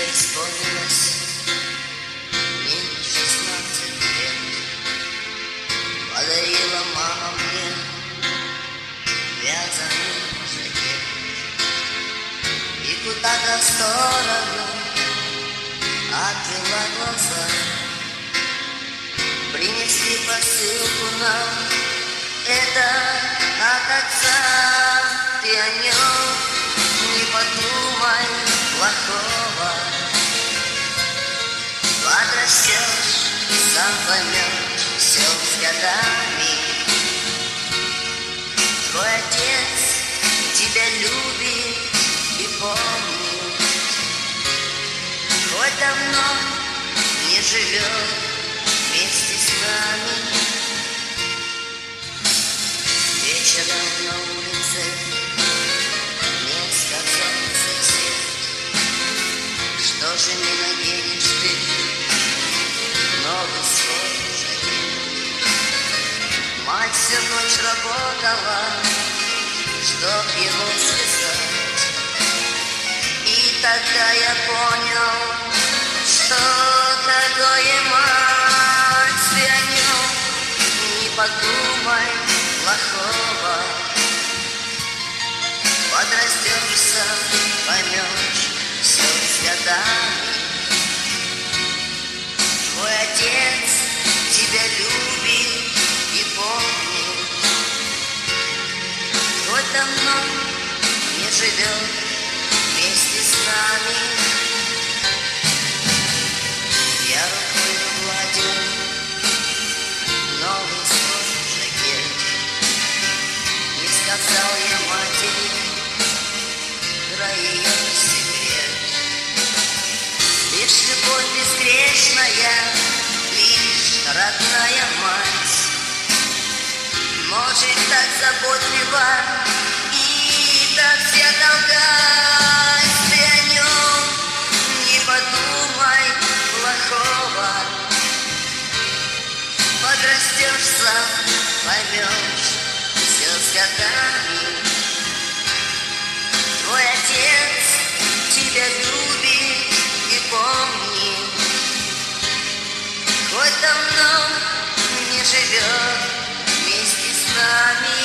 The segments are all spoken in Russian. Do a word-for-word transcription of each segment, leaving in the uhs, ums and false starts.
исполнилось мне шестнадцать лет. Подарила мама мне вязаный жакет. И куда-то в сторону отвела глаза. Принесли посылку нам, это от отца. Ты о нем не подумай плохого. Подрастешь, сам поймешь, все с годами. Твой отец тебя любит и помнит, хоть давно не живет вместе с нами. Вечером на улице мне сказал сосед: что же не наденешь ты новый свой жакет? Мать всю ночь работала, чтоб его связать. И тогда я понял, что такое мать. Ты о нем не подумай плохого. Подрастешься, поймешь все с годами. Твой отец тебя любит и помнит, хоть давно не живет вместе с нами. Я рукой гладил новый свой жакет. Не сказал я матери про ее секрет. Лишь любовь безгрешная, лишь родная мать может так заботливо и так вся толкать. Ты о нем не подумай плохого. Подрастешь сам, поймешь все с годами. Твой отец тебя любит и помнит, хоть давно не живет вместе с нами.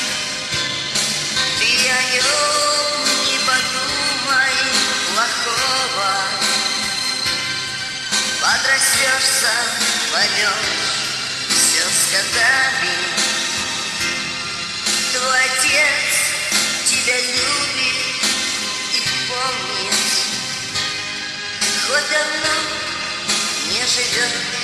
Ты о нем не подумай плохого. Подрастешься, поймешь все с годами. Твой отец тебя любит и помнит, хоть давно не живет